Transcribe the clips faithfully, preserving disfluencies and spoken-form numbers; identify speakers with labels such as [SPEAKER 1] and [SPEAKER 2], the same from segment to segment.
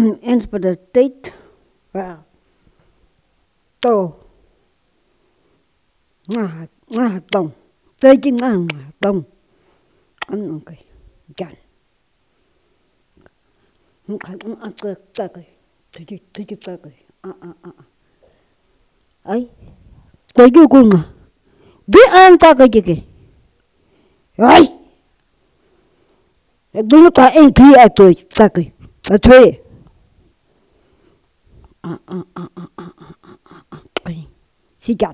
[SPEAKER 1] Eens by die tyd, waar, to, nga, nga, tong, tydje nga, nga, tong, an, oké, jan. Nga, nga, nga, kaki, tydje, tydje, kaki, a, a, a, a. Ay, tydje kunga, di aan kaki jike. Ay, ik doe het aan één keer uit de kaki, dat twee. A, a, a, a, a, a, a, a, oké, si jan.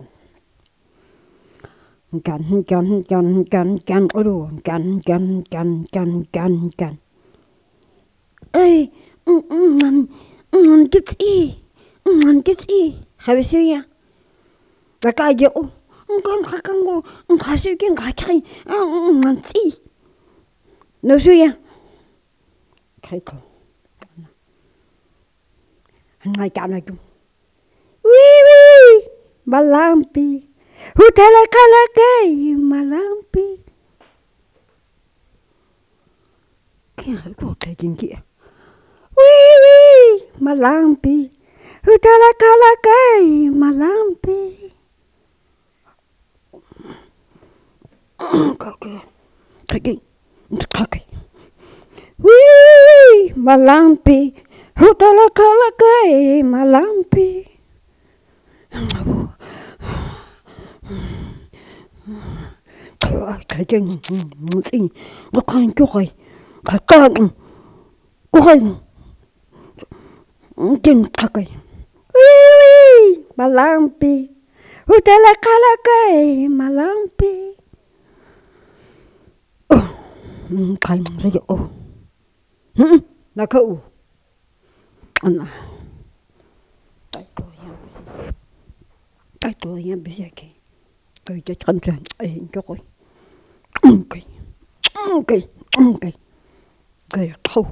[SPEAKER 1] Gan, gan, gan, gan, gan, odo, gan, gan, gan, gan, gan, gan. Ey, man, man, dit i, man, dit i. Ga we zien ja? Daar kan je op. Kan, ga, kan go. Ga zo, kan, ga, kan. Man, i. Nou zo ja. Kijk al. En hij kan het doen. Wee wee, malampi. Hoe tala kala kei, malampi. Kijk, ik wil kijken een keer. Wee wee, malampi. Hoe tala kala kei, malampi. Kijk, kijk, kijk. Wee, malampi. Hoe tala kala kei, malampi. Kijk, moet zien. Wat kan je toch? Kijk, kijk. Kijk. Kim kaki. Wee, malampi. Hoe tala kala kei, malampi. Oh, kan je oh. Hm, nak u. Ana. Tato yang bisi. Tato yang bisi ke. Kau jadi kan kan. Eh, jokoi. Okay. Okay. Okay. Kaya tahu.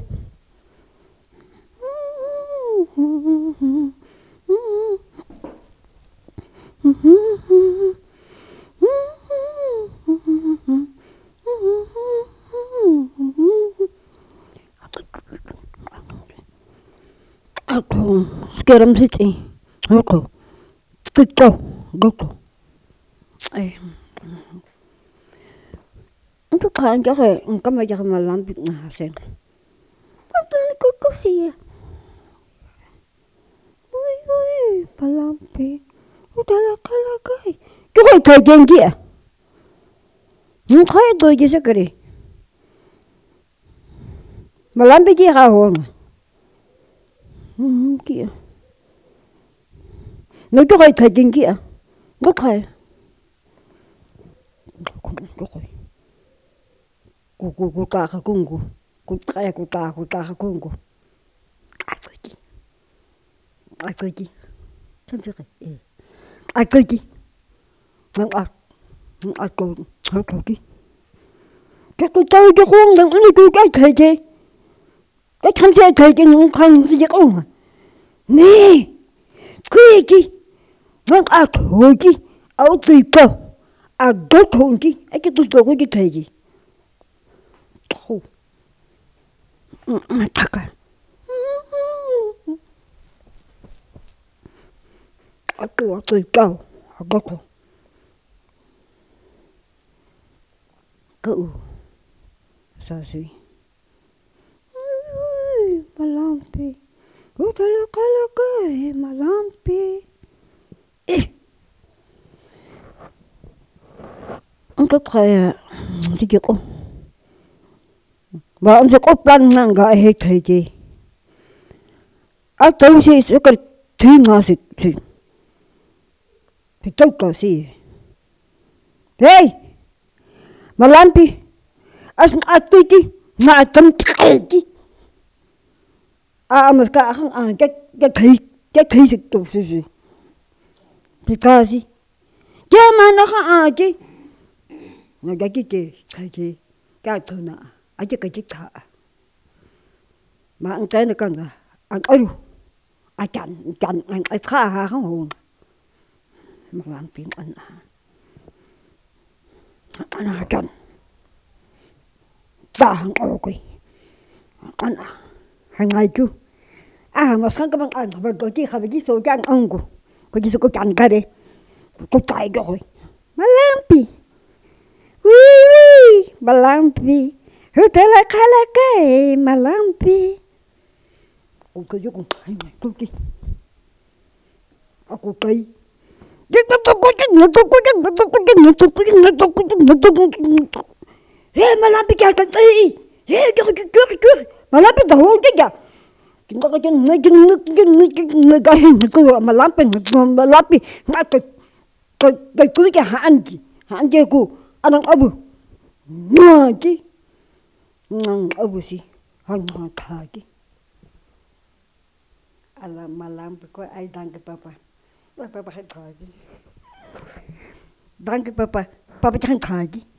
[SPEAKER 1] Aku sekarang sini, aku kita, kita. Eh, untuk kan jadi, engkau macam malam bik nasi. Apa ni kau kau sih? Ui ui, malam bik. Udah lah kalau kau, kau kau janji ah? Engkau itu je sekali. Malam bik je kau. Hmm, kia. Nó cho kai thajin kia. Nó kai. Nó kai. Ku ku ku ta ka kungu. Ku kai ku ta ku ta ka kungu. Akoji. Akoji. Chân chưa kai. Eh. Akoji. Nang a. Nang a ko. Nang ko ki. Cái tôi chơi cho con đừng ăn tôi cái thầy gì. Cái tham gia thầy gì không không gì không. Nè. Cái gì. Nang a thôi ki. Áo tùy cơ. À đốt hồn ki. Ấy cái tôi tôi cái thầy gì. Thôi. Thật à. Aku waktu tahu, aku tu. Kau, sasi. Malampi, udah kalau kau malampi. Eh, untuk saya, sikit ko. Ba ang sikot plan nang ga eh thaji. At tahu si sekar tinga si si. Tahu ka si. Hey, malampi. As atiki, na tam thaji. À mà cả không à cái cái thị cái thị thực tục gì gì thì coi gì chứ mà nó không à chứ mà cái cái gì cái gì cái thôi nè ở chứ cái chiếc thợ mà ăn trái nó cần là ăn ơi à chặn chặn ăn ai khá hà không hồn mà làm chuyện ăn ăn à chặn ta ăn ok ăn hàng ngày chứ Ah, mas kan kamang an ba do ti khabe ji so jang angu. Ko ji so ko kan kare. Ko tai do hoy. Malampi. Wee wee, malampi. Hutela kala kai malampi. Ko ko yo ko ai ko ki. Ako kai. Hei malampi kya kan tai. Hei kya kya kya kya. Malampi dah ho kya. Kita kata nak nak nak nak gaya nak malampi malampi nak ke ke ke tu ke hanji hanji ku anang abu nanti nang abu si hang thagi ala malampi ko ai danke papa papa hai thagi danke papa papa jangan thagi